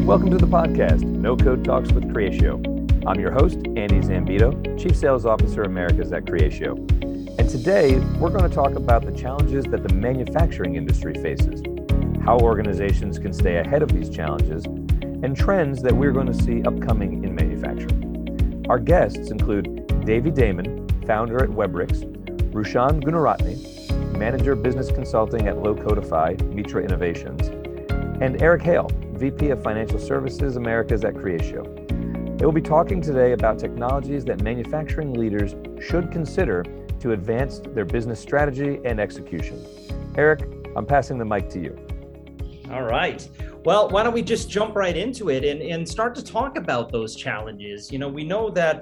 Welcome to the podcast, No Code Talks with Creatio. I'm your host, Andy Zambito, Chief Sales Officer Americas at Creatio. And today, we're going to talk about the challenges that the manufacturing industry faces, how organizations can stay ahead of these challenges, and trends that we're going to see upcoming in manufacturing. Our guests include Davey Damon, founder at Webrix, Rushan Gunaratne, Manager Business Consulting at Low Codify, Mitra Innovations, and Eric Hale, VP of Financial Services Americas at Creatio. They will be talking today about technologies that manufacturing leaders should consider to advance their business strategy and execution. Eric, I'm passing the mic to you. All right. Well, why don't we just jump right into it and start to talk about those challenges? We know that,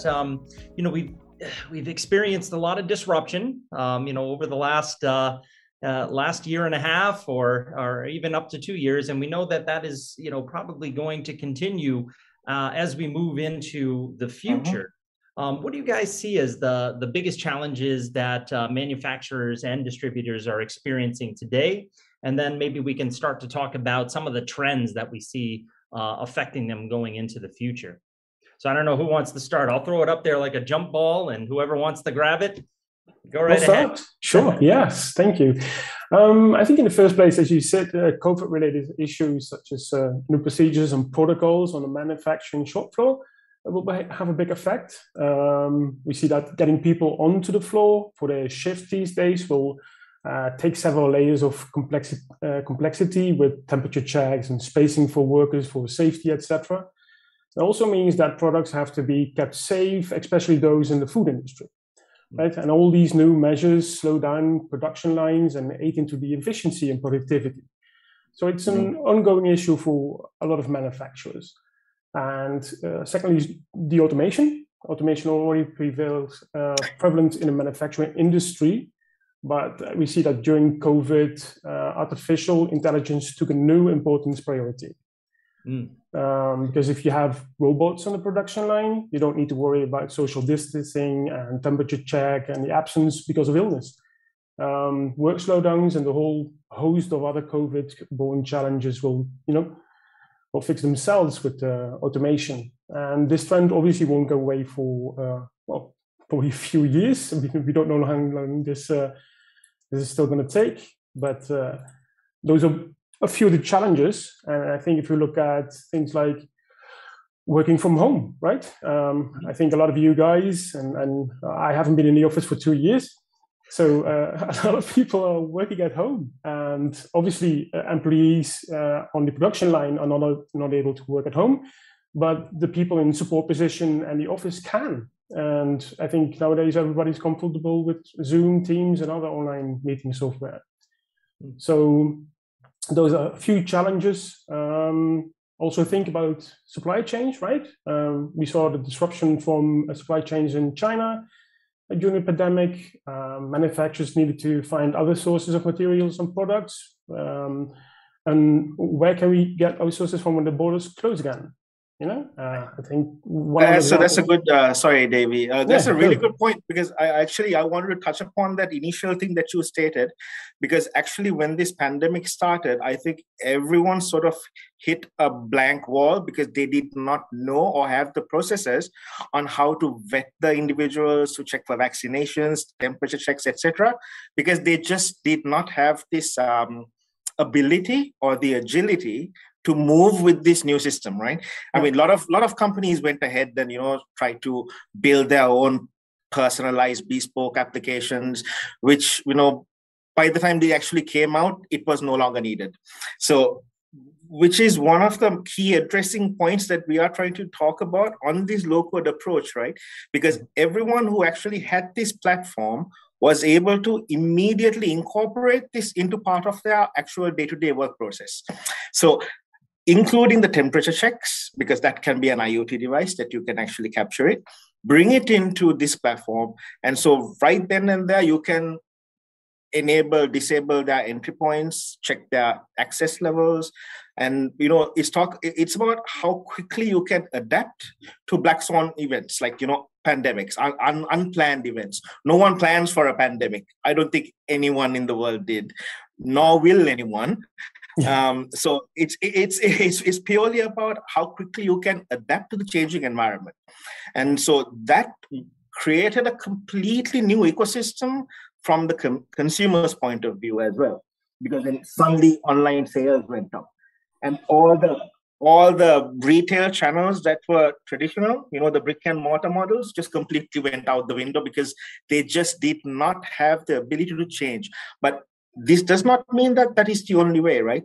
we've experienced a lot of disruption, over the last year and a half or even up to 2 years. And we know that is, probably going to continue as we move into the future. What do you guys see as the biggest challenges that manufacturers and distributors are experiencing today? And then maybe we can start to talk about some of the trends that we see affecting them going into the future. So I don't know who wants to start. I'll throw it up there like a jump ball, and whoever wants to grab it, go right ahead. Sure. Yes. Thank you. I think in the first place, as you said, COVID-related issues such as new procedures and protocols on the manufacturing shop floor will have a big effect. We see that getting people onto the floor for their shift these days will take several layers of complexity with temperature checks and spacing for workers for safety, etc. It also means that products have to be kept safe, especially those in the food industry. Right? And all these new measures slow down production lines and aid into the efficiency and productivity. So it's an ongoing issue for a lot of manufacturers. And secondly, is the automation. Automation already prevails prevalent in the manufacturing industry, but we see that during COVID, artificial intelligence took a new importance priority. Because if you have robots on the production line, you don't need to worry about social distancing and temperature check and the absence because of illness. Work slowdowns and the whole host of other COVID-borne challenges will fix themselves with automation. And this trend obviously won't go away for, probably a few years. We don't know how long this is still going to take, but those are a few of the challenges. And I think if you look at things like working from home, right? I think a lot of you guys, and I haven't been in the office for 2 years, so a lot of people are working at home. And obviously employees on the production line are not able to work at home, but the people in support position and the office can. And I think nowadays everybody's comfortable with Zoom, Teams, and other online meeting software. So those are a few challenges. Also think about supply chains, right? We saw the disruption from supply chains in China during the pandemic. Manufacturers needed to find other sources of materials and products. And where can we get our sources from when the borders close again? I think so that's a good. Sorry, Davey. That's a really good point, because I wanted to touch upon that initial thing that you stated, because actually when this pandemic started, I think everyone sort of hit a blank wall because they did not know or have the processes on how to vet the individuals, to check for vaccinations, temperature checks, etc., because they just did not have this ability or the agility to move with this new system, right? I mean, a lot of companies went ahead and tried to build their own personalized bespoke applications, which by the time they actually came out, it was no longer needed. So, which is one of the key addressing points that we are trying to talk about on this low-code approach, right? Because everyone who actually had this platform was able to immediately incorporate this into part of their actual day-to-day work process. So, including the temperature checks, because that can be an IoT device that you can actually capture it, bring it into this platform. And so right then and there, you can disable their entry points, check their access levels. And, it's about how quickly you can adapt to black swan events, like, pandemics, unplanned events. No one plans for a pandemic. I don't think anyone in the world did, nor will anyone. So it's purely about how quickly you can adapt to the changing environment. And so that created a completely new ecosystem from the consumer's point of view as well, because then suddenly online sales went up, and all the retail channels that were traditional, the brick and mortar models, just completely went out the window because they just did not have the ability to change. But this does not mean that is the only way, right?